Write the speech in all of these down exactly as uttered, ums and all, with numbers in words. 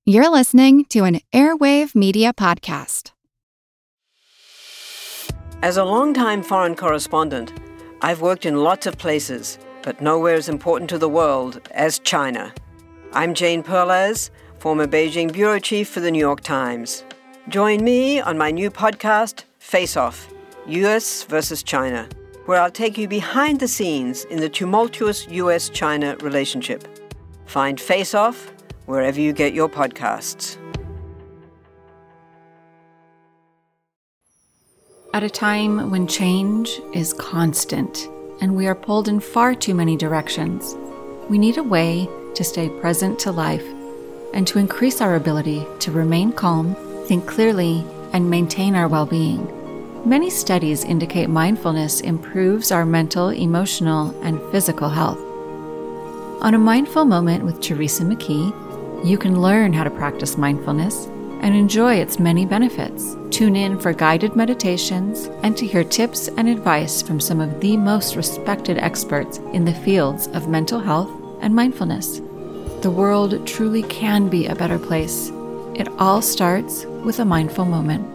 You're listening to an Airwave Media Podcast. As a longtime foreign correspondent, I've worked in lots of places, but nowhere as important to the world as China. I'm Jane Perlez, former Beijing bureau chief for the New York Times. Join me on my new podcast, Face Off, U S versus China, where I'll take you behind the scenes in the tumultuous U S China relationship. Find Face Off wherever you get your podcasts. At a time when change is constant and we are pulled in far too many directions, we need a way to stay present to life and to increase our ability to remain calm, think clearly, and maintain our well-being. Many studies indicate mindfulness improves our mental, emotional, and physical health. On A Mindful Moment with Teresa McKee, you can learn how to practice mindfulness and enjoy its many benefits. Tune in for guided meditations and to hear tips and advice from some of the most respected experts in the fields of mental health and mindfulness. The world truly can be a better place. It all starts with a mindful moment.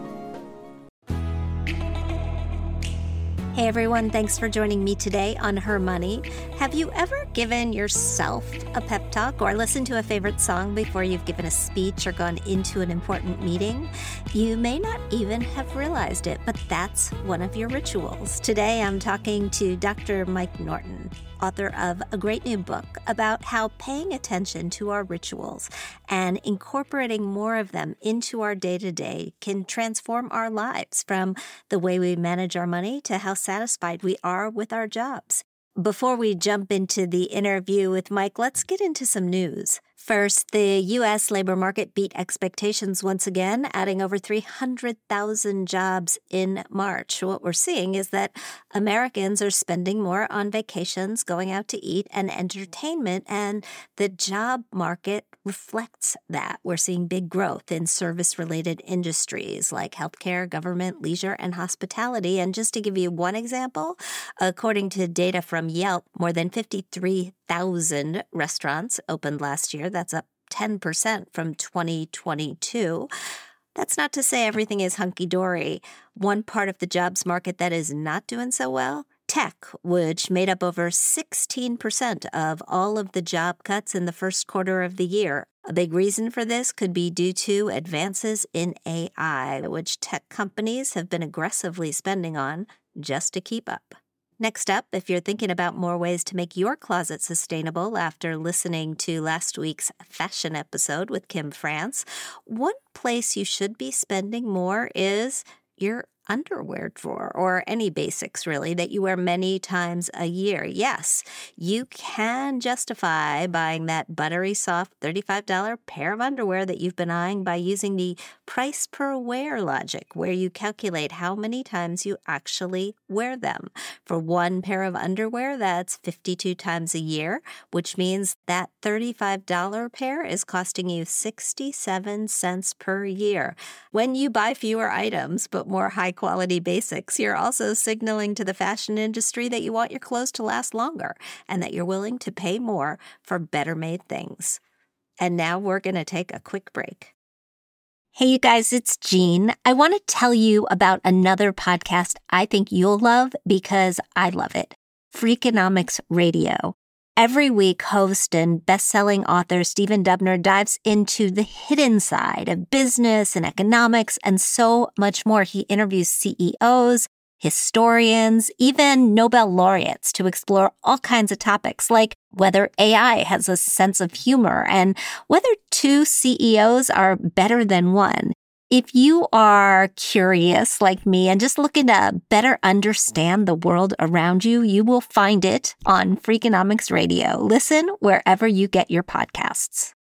Hey everyone, thanks for joining me today on Her Money. Have you ever given yourself a pep talk or listened to a favorite song before you've given a speech or gone into an important meeting? You may not even have realized it, but that's one of your rituals. Today I'm talking to Doctor Mike Norton, author of a great new book about how paying attention to our rituals and incorporating more of them into our day-to-day can transform our lives, from the way we manage our money to how satisfied we are with our jobs. Before we jump into the interview with Mike, let's get into some news. First, the U S labor market beat expectations once again, adding over three hundred thousand jobs in March. What we're seeing is that Americans are spending more on vacations, going out to eat, and entertainment, and the job market reflects that. We're seeing big growth in service-related industries like healthcare, government, leisure, and hospitality. And just to give you one example, according to data from Yelp, more than fifty-three thousand restaurants opened last year. That's up ten percent from twenty twenty-two. That's not to say everything is hunky-dory. One part of the jobs market that is not doing so well, tech, which made up over sixteen percent of all of the job cuts in the first quarter of the year. A big reason for this could be due to advances in A I, which tech companies have been aggressively spending on just to keep up. Next up, if you're thinking about more ways to make your closet sustainable after listening to last week's fashion episode with Kim France, one place you should be spending more is your underwear drawer, or any basics really that you wear many times a year. Yes, you can justify buying that buttery soft thirty-five dollars pair of underwear that you've been eyeing by using the price per wear logic, where you calculate how many times you actually wear them. For one pair of underwear, that's fifty-two times a year, which means that thirty-five dollars pair is costing you sixty-seven cents per year. When you buy fewer items but more high quality basics, you're also signaling to the fashion industry that you want your clothes to last longer and that you're willing to pay more for better made things. And now we're going to take a quick break. Hey, you guys, it's Jean. I want to tell you about another podcast I think you'll love because I love it. Freakonomics Radio. Every week, host and best-selling author Stephen Dubner dives into the hidden side of business and economics and so much more. He interviews C E Os, historians, even Nobel laureates to explore all kinds of topics like whether A I has a sense of humor and whether two C E Os are better than one. If you are curious like me and just looking to better understand the world around you, you will find it on Freakonomics Radio. Listen wherever you get your podcasts.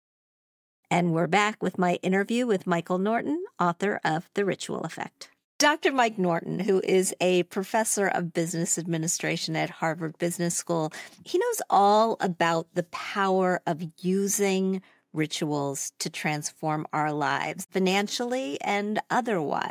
And we're back with my interview with Michael Norton, author of The Ritual Effect. Doctor Mike Norton, who is a professor of business administration at Harvard Business School, he knows all about the power of using rituals to transform our lives financially and otherwise.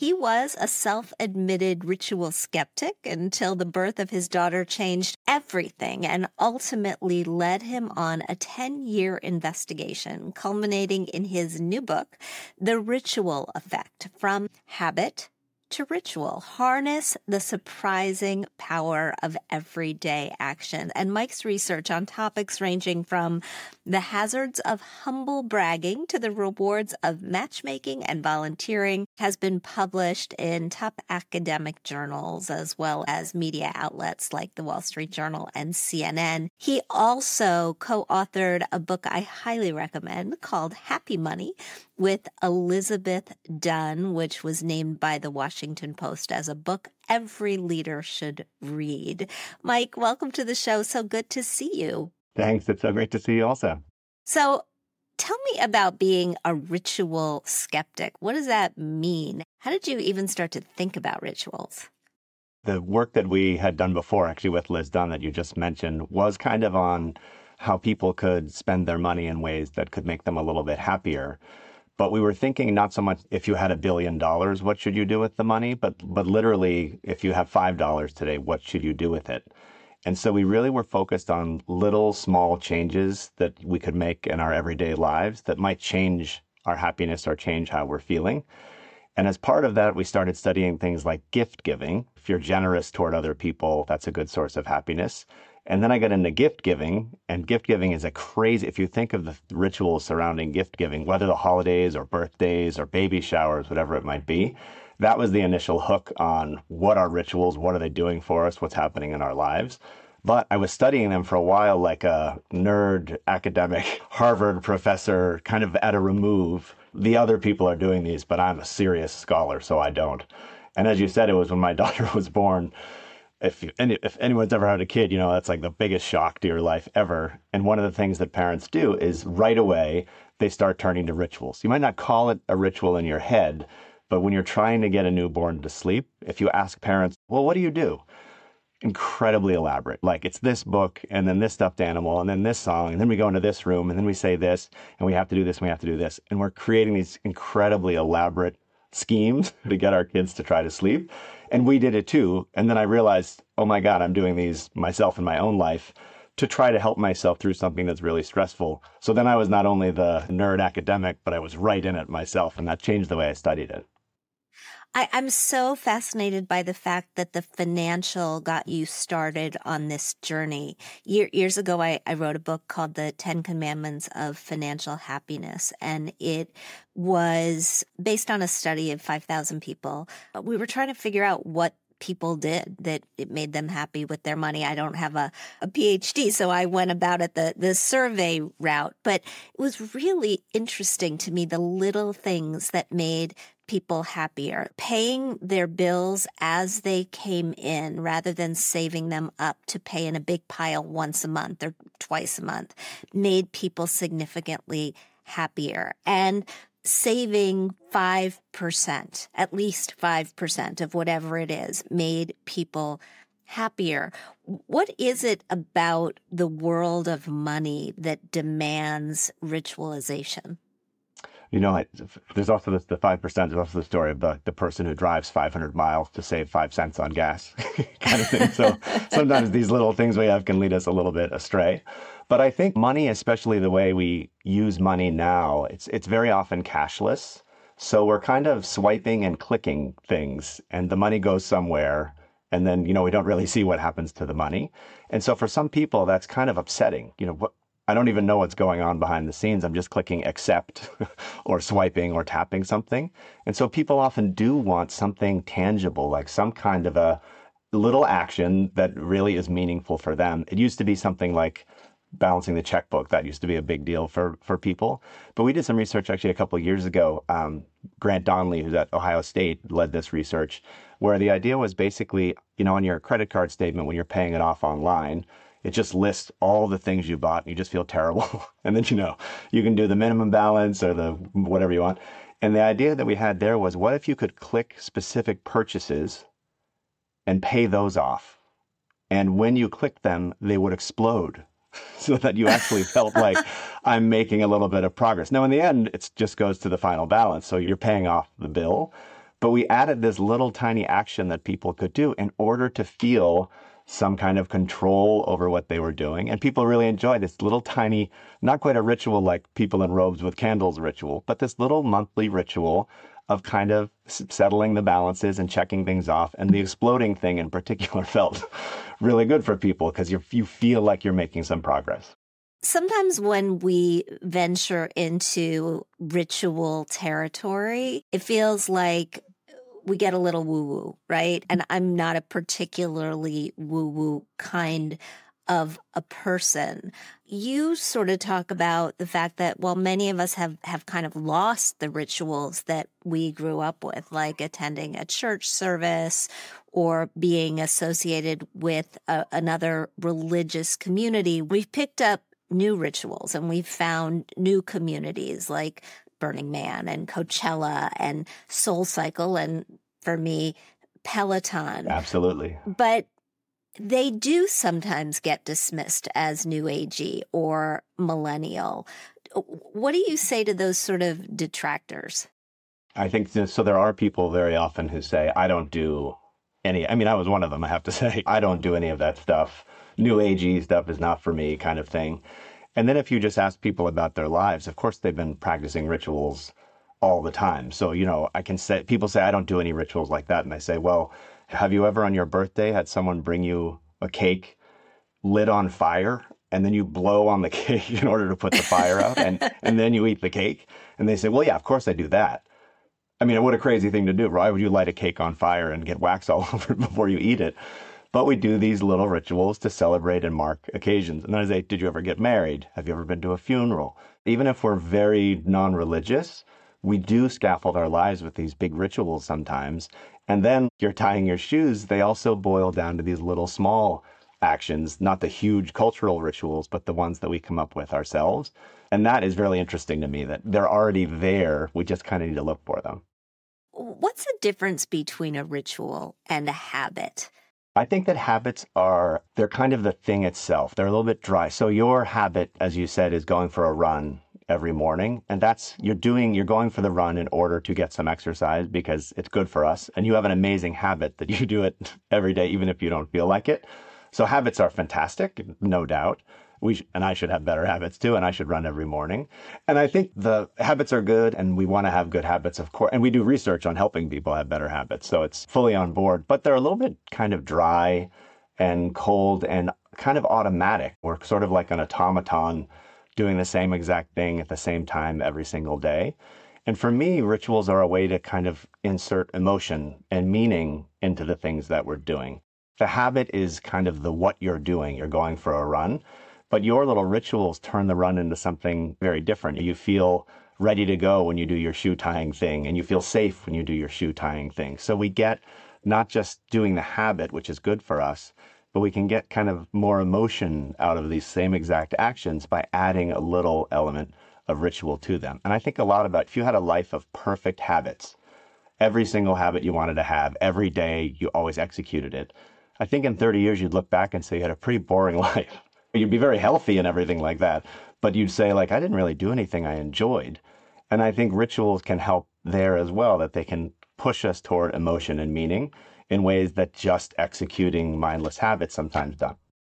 He was a self-admitted ritual skeptic until the birth of his daughter changed everything and ultimately led him on a ten-year investigation, culminating in his new book, The Ritual Effect: From Habit to Ritual. Harness the surprising power of everyday action. And Mike's research on topics ranging from the hazards of humble bragging to the rewards of matchmaking and volunteering has been published in top academic journals as well as media outlets like the Wall Street Journal and C N N. He also co-authored a book I highly recommend called Happy Money with Elizabeth Dunn, which was named by the Washington Post as a book every leader should read. Mike, welcome to the show. So good to see you. Thanks. It's so great to see you also. So tell me about being a ritual skeptic. What does that mean? How did you even start to think about rituals? The work that we had done before, actually with Liz Dunn that you just mentioned, was kind of on how people could spend their money in ways that could make them a little bit happier. But we were thinking not so much if you had a billion dollars, what should you do with the money? But but literally, if you have five dollars today, what should you do with it? And so we really were focused on little small changes that we could make in our everyday lives that might change our happiness or change how we're feeling. And as part of that, we started studying things like gift giving. If you're generous toward other people, that's a good source of happiness. And then I got into gift giving, and gift giving is a crazy, if you think of the rituals surrounding gift giving, whether the holidays or birthdays or baby showers, whatever it might be, that was the initial hook on what are rituals, what are they doing for us, what's happening in our lives. But I was studying them for a while like a nerd academic Harvard professor, kind of at a remove. The other people are doing these, but I'm a serious scholar, so I don't. And as you said, it was when my daughter was born. If you, any, if anyone's ever had a kid, you know, that's like the biggest shock to your life ever. And one of the things that parents do is right away, they start turning to rituals. You might not call it a ritual in your head, but when you're trying to get a newborn to sleep, if you ask parents, well, what do you do? Incredibly elaborate. Like it's this book and then this stuffed animal and then this song and then we go into this room and then we say this and we have to do this and we have to do this. And we're creating these incredibly elaborate schemes to get our kids to try to sleep. And we did it too. And then I realized, oh my God, I'm doing these myself in my own life to try to help myself through something that's really stressful. So then I was not only the nerd academic, but I was right in it myself. And that changed the way I studied it. I, I'm so fascinated by the fact that the financial got you started on this journey. Year, years ago, I, I wrote a book called The Ten Commandments of Financial Happiness, and it was based on a study of five thousand people. We were trying to figure out what people did that it made them happy with their money. I don't have a, a P H D, so I went about it the, the survey route. But it was really interesting to me, the little things that made people happier, paying their bills as they came in rather than saving them up to pay in a big pile once a month or twice a month, made people significantly happier. And saving five percent, at least five percent of whatever it is, made people happier. What is it about the world of money that demands ritualization? You know, I, there's also this, the five percent, there's also the story of the, the person who drives five hundred miles to save five cents on gas kind of thing. So sometimes these little things we have can lead us a little bit astray. But I think money, especially the way we use money now, it's it's very often cashless. So we're kind of swiping and clicking things and the money goes somewhere. And then, you know, we don't really see what happens to the money. And so for some people, that's kind of upsetting. You know, what, I don't even know what's going on behind the scenes. I'm just clicking accept or swiping or tapping something. And so people often do want something tangible, like some kind of a little action that really is meaningful for them. It used to be something like balancing the checkbook. That used to be a big deal for, for people. But we did some research actually a couple of years ago. Um, Grant Donnelly, who's at Ohio State, led this research where the idea was basically, you know, on your credit card statement, when you're paying it off online, it just lists all the things you bought and you just feel terrible. And then, you know, you can do the minimum balance or the whatever you want. And the idea that we had there was, what if you could click specific purchases and pay those off? And when you click them, they would explode so that you actually felt like I'm making a little bit of progress. Now, in the end, it just goes to the final balance. So you're paying off the bill. But we added this little tiny action that people could do in order to feel some kind of control over what they were doing. And people really enjoy this little tiny, not quite a ritual like people in robes with candles ritual, but this little monthly ritual of kind of settling the balances and checking things off. And the exploding thing in particular felt really good for people because you you feel like you're making some progress. Sometimes when we venture into ritual territory, it feels like we get a little woo-woo, right? And I'm not a particularly woo-woo kind of a person. You sort of talk about the fact that, well, many of us have, have kind of lost the rituals that we grew up with, like attending a church service or being associated with a, another religious community. We've picked up new rituals and we've found new communities like Burning Man and Coachella and Soul Cycle and, for me, Peloton. Absolutely. But they do sometimes get dismissed as new agey or millennial. What do you say to those sort of detractors? I think so. There are people very often who say, I don't do any, I mean, I was one of them, I have to say. I don't do any of that stuff. New agey stuff is not for me kind of thing. And then if you just ask people about their lives, of course, they've been practicing rituals all the time. So, you know, I can say, people say, I don't do any rituals like that. And I say, well, have you ever on your birthday had someone bring you a cake lit on fire and then you blow on the cake in order to put the fire out and, and then you eat the cake? And they say, well, yeah, of course I do that. I mean, what a crazy thing to do. Why would you light a cake on fire and get wax all over it before you eat it? But we do these little rituals to celebrate and mark occasions. And then I say, did you ever get married? Have you ever been to a funeral? Even if we're very non-religious, we do scaffold our lives with these big rituals sometimes. And then you're tying your shoes. They also boil down to these little small actions, not the huge cultural rituals, but the ones that we come up with ourselves. And that is really interesting to me that they're already there. We just kind of need to look for them. What's the difference between a ritual and a habit? I think that habits are, they're kind of the thing itself. They're a little bit dry. So your habit, as you said, is going for a run every morning. And that's, you're doing, you're going for the run in order to get some exercise because it's good for us. And you have an amazing habit that you do it every day, even if you don't feel like it. So habits are fantastic, no doubt. We sh- and I should have better habits too, and I should run every morning. And I think the habits are good, and we want to have good habits, of course. And we do research on helping people have better habits, so it's fully on board. But they're a little bit kind of dry and cold and kind of automatic. We're sort of like an automaton doing the same exact thing at the same time every single day. And for me, rituals are a way to kind of insert emotion and meaning into the things that we're doing. The habit is kind of the what you're doing. You're going for a run. But your little rituals turn the run into something very different. You feel ready to go when you do your shoe tying thing, and you feel safe when you do your shoe tying thing. So we get not just doing the habit, which is good for us, but we can get kind of more emotion out of these same exact actions by adding a little element of ritual to them. And I think a lot about if you had a life of perfect habits, every single habit you wanted to have, every day you always executed it, I think in thirty years you'd look back and say you had a pretty boring life. You'd be very healthy and everything like that, but you'd say, like, I didn't really do anything I enjoyed. And I think rituals can help there as well, that they can push us toward emotion and meaning in ways that just executing mindless habits sometimes don't.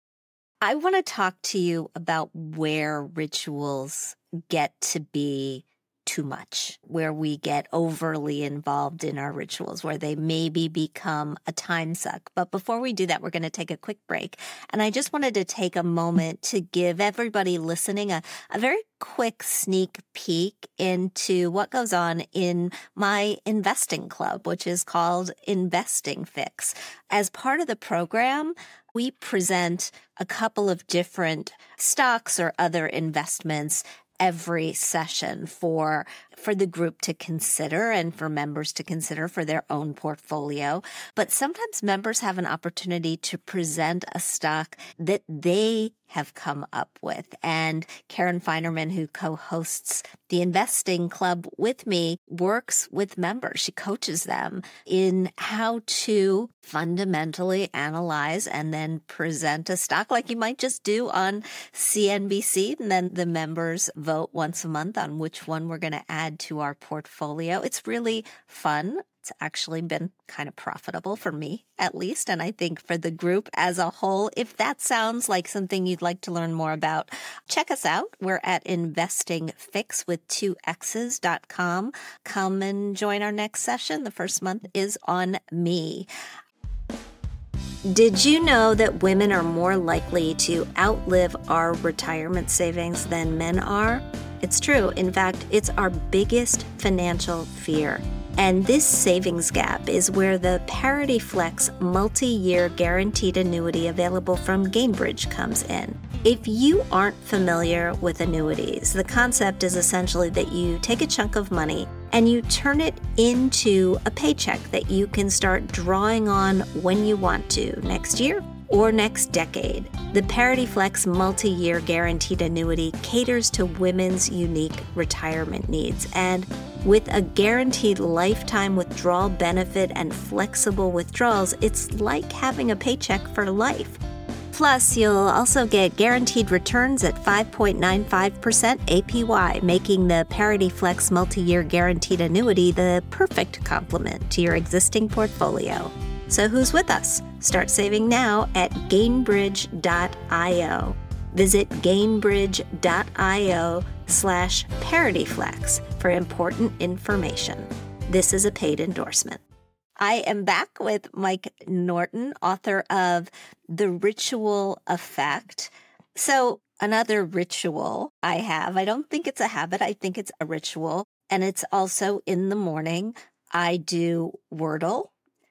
I want to talk to you about where rituals get to be too much, where we get overly involved in our rituals, where they maybe become a time suck. But before we do that, we're going to take a quick break. And I just wanted to take a moment to give everybody listening a, a very quick sneak peek into what goes on in my investing club, which is called Investing Fix. As part of the program, we present a couple of different stocks or other investments every session for for the group to consider and for members to consider for their own portfolio. But sometimes members have an opportunity to present a stock that they have come up with. And Karen Feinerman, who co-hosts the Investing Club with me, works with members. She coaches them in how to fundamentally analyze and then present a stock like you might just do on C N B C. And then the members vote once a month on which one we're going to add to our portfolio. It's really fun. It's actually been kind of profitable for me, at least, and I think for the group as a whole. If that sounds like something you'd like to learn more about, check us out. We're at investing fix with two X's dot com. Come and join our next session. The first month is on me. Did you know that women are more likely to outlive our retirement savings than men are? It's true. In fact, it's our biggest financial fear. And this savings gap is where the Parity Flex multi-year guaranteed annuity available from Gainbridge comes in. If you aren't familiar with annuities, the concept is essentially that you take a chunk of money and you turn it into a paycheck that you can start drawing on when you want to, next year or next decade. The Parity Flex multi-year guaranteed annuity caters to women's unique retirement needs, and with a guaranteed lifetime withdrawal benefit and flexible withdrawals, it's like having a paycheck for life. Plus, you'll also get guaranteed returns at five point nine five percent A P Y, making the Parity Flex multi-year guaranteed annuity the perfect complement to your existing portfolio. So who's with us? Start saving now at Gainbridge dot io. Visit Gainbridge dot io slash ParityFlex for important information. This is a paid endorsement. I am back with Mike Norton, author of The Ritual Effect. So another ritual I have, I don't think it's a habit, I think it's a ritual, and it's also in the morning. I do Wordle,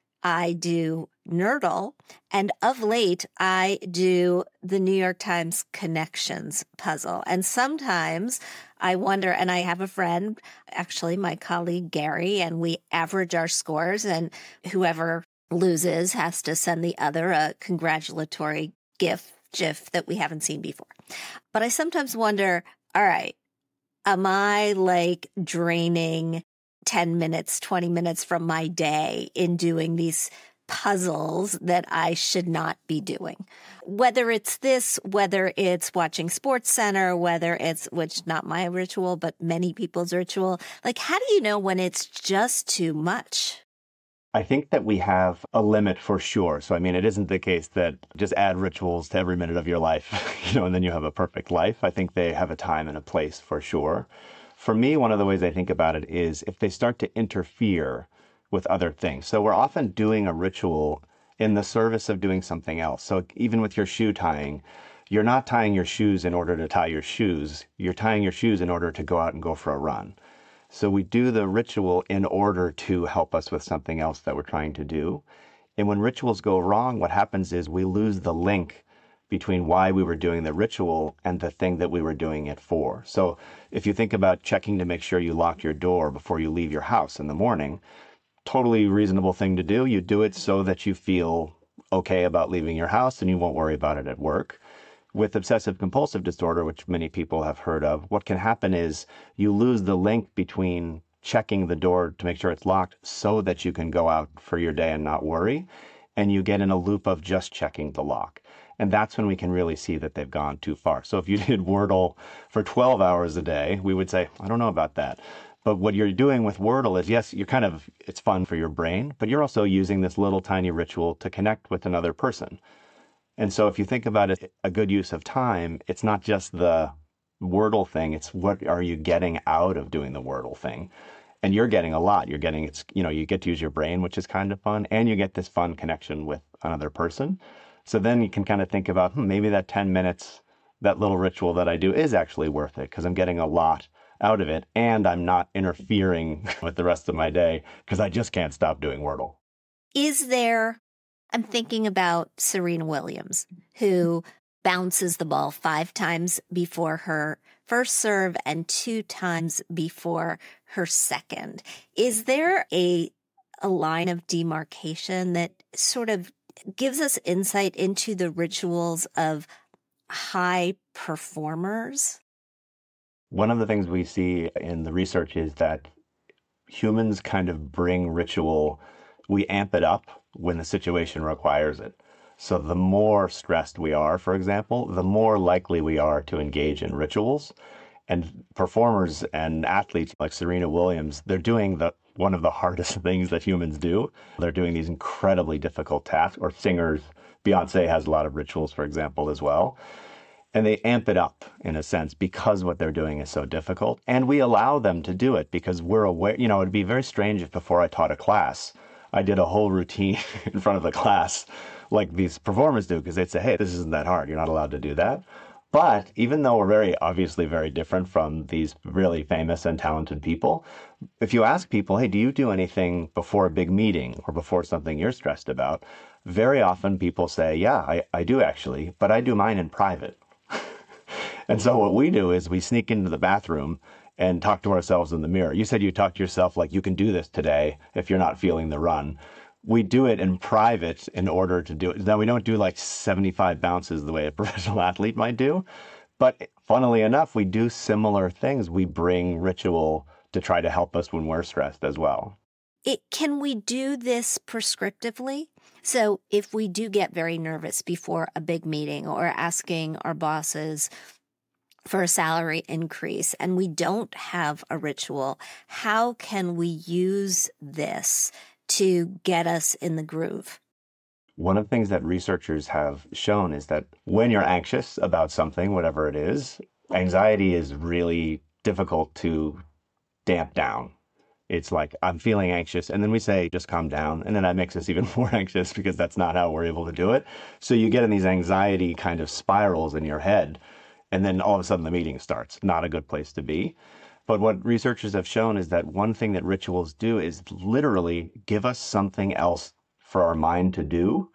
I do Nerdle, and of late, I do the New York Times Connections puzzle. And sometimes I wonder, and I have a friend, actually my colleague Gary, and we average our scores, and whoever loses has to send the other a congratulatory GIF, GIF that we haven't seen before. But I sometimes wonder, all right, am I like draining ten minutes, twenty minutes from my day in doing these puzzles that I should not be doing? Whether it's this, whether it's watching Sports Center, whether it's, which not my ritual, but many people's ritual, like how do you know when it's just too much? I think that we have a limit for sure. So, I mean, it isn't the case that just add rituals to every minute of your life, you know, and then you have a perfect life. I think they have a time and a place for sure. For me, one of the ways I think about it is if they start to interfere with other things. So we're often doing a ritual in the service of doing something else. So even with your shoe tying, you're not tying your shoes in order to tie your shoes. You're tying your shoes in order to go out and go for a run. So we do the ritual in order to help us with something else that we're trying to do. And when rituals go wrong, what happens is we lose the link between why we were doing the ritual and the thing that we were doing it for. So if you think about checking to make sure you lock your door before you leave your house in the morning, totally reasonable thing to do. You do it so that you feel okay about leaving your house and you won't worry about it at work. With obsessive compulsive disorder, which many people have heard of, what can happen is you lose the link between checking the door to make sure it's locked so that you can go out for your day and not worry, and you get in a loop of just checking the lock. And that's when we can really see that they've gone too far. So if you did Wordle for twelve hours a day, we would say, I don't know about that. But what you're doing with Wordle is, yes, you're kind of, it's fun for your brain, but you're also using this little tiny ritual to connect with another person. And so if you think about it, a good use of time, it's not just the Wordle thing, it's what are you getting out of doing the Wordle thing? And you're getting a lot. You're getting, it's, you know, you get to use your brain, which is kind of fun, and you get this fun connection with another person. So then you can kind of think about, hmm, maybe that ten minutes, that little ritual that I do is actually worth it because I'm getting a lot out of it, and I'm not interfering with the rest of my day because I just can't stop doing Wordle. Is there, I'm thinking about Serena Williams, who bounces the ball five times before her first serve and two times before her second. Is there a, a line of demarcation that sort of gives us insight into the rituals of high performers? One of the things we see in the research is that humans kind of bring ritual, we amp it up when the situation requires it. So the more stressed we are, for example, the more likely we are to engage in rituals. And performers and athletes like Serena Williams, they're doing the one of the hardest things that humans do. They're doing these incredibly difficult tasks, or singers. Beyonce has a lot of rituals, for example, as well. And they amp it up in a sense because what they're doing is so difficult. And we allow them to do it because we're aware, you know, it'd be very strange if before I taught a class, I did a whole routine in front of the class like these performers do, because they'd say, hey, this isn't that hard. You're not allowed to do that. But even though we're very obviously very different from these really famous and talented people, if you ask people, hey, do you do anything before a big meeting or before something you're stressed about? Very often people say, yeah, I, I do actually, but I do mine in private. And so what we do is we sneak into the bathroom and talk to ourselves in the mirror. You said you talk to yourself like you can do this today if you're not feeling the run. We do it in private in order to do it. Now, we don't do like seventy-five bounces the way a professional athlete might do. But funnily enough, we do similar things. We bring ritual to try to help us when we're stressed as well. It, can we do this prescriptively? So if we do get very nervous before a big meeting or asking our bosses for a salary increase and we don't have a ritual, how can we use this to get us in the groove? One of the things that researchers have shown is that when you're anxious about something, whatever it is, anxiety is really difficult to damp down. It's like, I'm feeling anxious. And then we say, just calm down. And then that makes us even more anxious because that's not how we're able to do it. So you get in these anxiety kind of spirals in your head. And then all of a sudden the meeting starts. Not a good place to be. But what researchers have shown is that one thing that rituals do is literally give us something else for our mind to do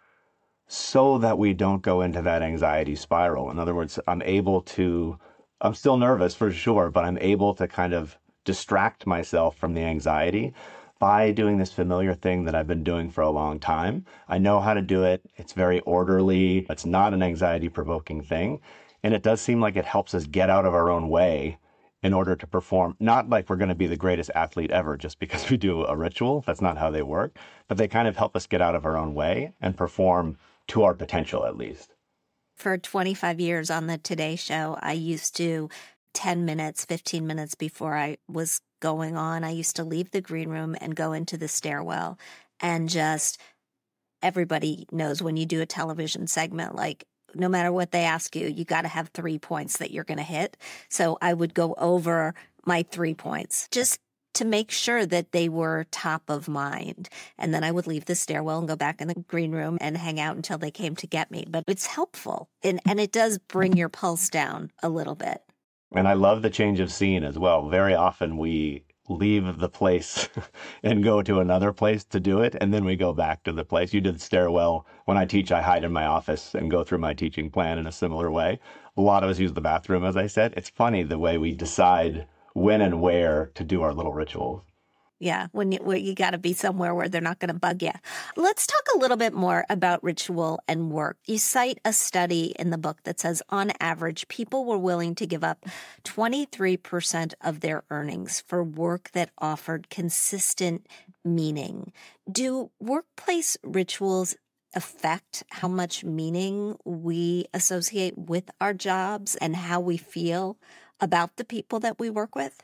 so that we don't go into that anxiety spiral. In other words, I'm able to, I'm still nervous for sure, but I'm able to kind of distract myself from the anxiety by doing this familiar thing that I've been doing for a long time. I know how to do it. It's very orderly. It's not an anxiety-provoking thing. And it does seem like it helps us get out of our own way in order to perform. Not like we're going to be the greatest athlete ever just because we do a ritual. That's not how they work. But they kind of help us get out of our own way and perform to our potential, at least. For twenty-five years on the Today Show, I used to ten minutes, fifteen minutes before I was going on, I used to leave the green room and go into the stairwell and just, everybody knows when you do a television segment, like no matter what they ask you, you got to have three points that you're going to hit. So I would go over my three points just to make sure that they were top of mind. And then I would leave the stairwell and go back in the green room and hang out until they came to get me. But it's helpful. And, and it does bring your pulse down a little bit. And I love the change of scene as well. Very often we leave the place and go to another place to do it, and then we go back to the place. You did the stairwell. When I teach, I hide in my office and go through my teaching plan in a similar way. A lot of us use the bathroom, as I said. It's funny the way we decide when and where to do our little rituals. Yeah, when you, where you got to be somewhere where they're not going to bug you. Let's talk a little bit more about ritual and work. You cite a study in the book that says, on average, people were willing to give up twenty-three percent of their earnings for work that offered consistent meaning. Do workplace rituals affect how much meaning we associate with our jobs and how we feel about the people that we work with?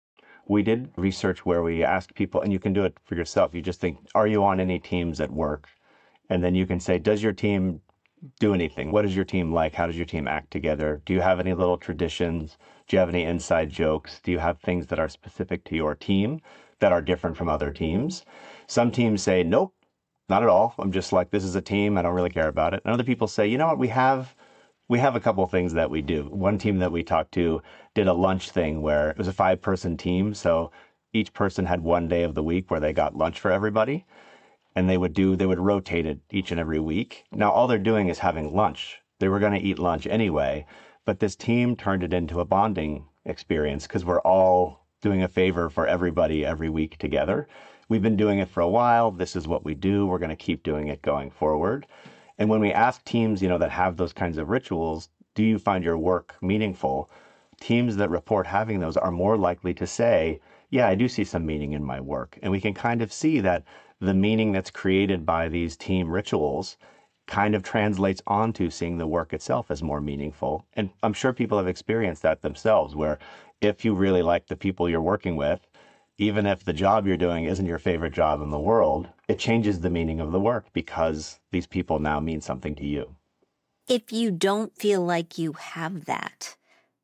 We did research where we asked people, and you can do it for yourself. You just think, are you on any teams at work? And then you can say, does your team do anything? What is your team like? How does your team act together? Do you have any little traditions? Do you have any inside jokes? Do you have things that are specific to your team that are different from other teams? Some teams say, nope, not at all. I'm just like, this is a team. I don't really care about it. And other people say, you know what, we have We have a couple of things that we do. One team that we talked to did a lunch thing where it was a five-person team. So each person had one day of the week where they got lunch for everybody. And they would do, they would rotate it each and every week. Now, all they're doing is having lunch. They were going to eat lunch anyway. But this team turned it into a bonding experience because we're all doing a favor for everybody every week together. We've been doing it for a while. This is what we do. We're going to keep doing it going forward. And when we ask teams, you know, that have those kinds of rituals, do you find your work meaningful? Teams that report having those are more likely to say, yeah, I do see some meaning in my work. And we can kind of see that the meaning that's created by these team rituals kind of translates onto seeing the work itself as more meaningful. And I'm sure people have experienced that themselves, where if you really like the people you're working with, even if the job you're doing isn't your favorite job in the world, it changes the meaning of the work because these people now mean something to you. If you don't feel like you have that,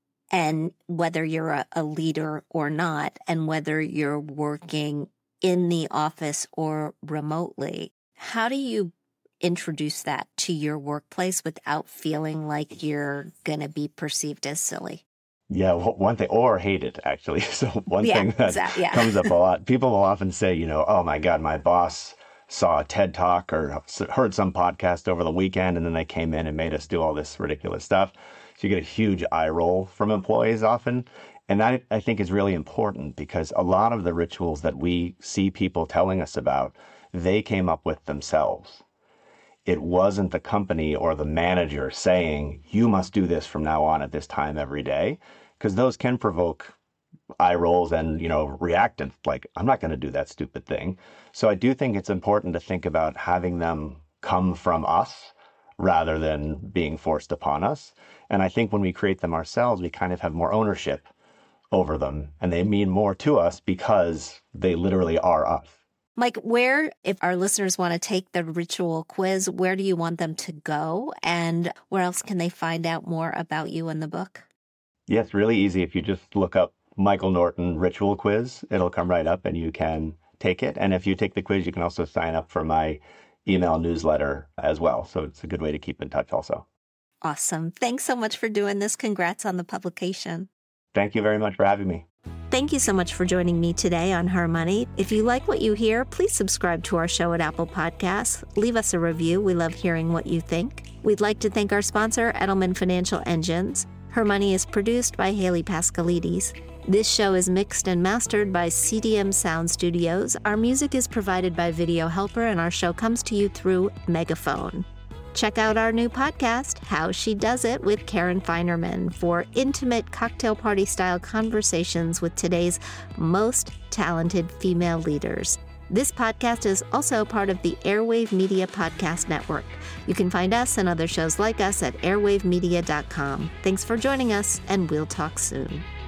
and whether you're a, a leader or not, and whether you're working in the office or remotely, how do you introduce that to your workplace without feeling like you're going to be perceived as silly? Yeah, one thing, or hate it, actually. So one yeah, thing that exactly, yeah. comes up a lot, people will often say, you know, oh my God, my boss saw a TED Talk or heard some podcast over the weekend, and then they came in and made us do all this ridiculous stuff. So you get a huge eye roll from employees often. And that, I think, is really important because a lot of the rituals that we see people telling us about, they came up with themselves. It wasn't the company or the manager saying, you must do this from now on at this time every day, because those can provoke eye rolls and, you know, reactant, like, I'm not going to do that stupid thing. So I do think it's important to think about having them come from us rather than being forced upon us. And I think when we create them ourselves, we kind of have more ownership over them, and they mean more to us because they literally are us. Mike, where, if our listeners want to take the ritual quiz, where do you want them to go? And where else can they find out more about you and the book? Yeah, it's really easy. If you just look up Michael Norton Ritual Quiz, it'll come right up and you can take it. And if you take the quiz, you can also sign up for my email newsletter as well. So it's a good way to keep in touch also. Awesome. Thanks so much for doing this. Congrats on the publication. Thank you very much for having me. Thank you so much for joining me today on Her Money. If you like what you hear, please subscribe to our show at Apple Podcasts. Leave us a review. We love hearing what you think. We'd like to thank our sponsor, Edelman Financial Engines. Her Money is produced by Haley Pascalides. This show is mixed and mastered by C D M Sound Studios. Our music is provided by Video Helper, and our show comes to you through Megaphone. Check out our new podcast, How She Does It, with Karen Feinerman, for intimate cocktail party-style conversations with today's most talented female leaders. This podcast is also part of the Airwave Media Podcast Network. You can find us and other shows like us at airwave media dot com. Thanks for joining us, and we'll talk soon.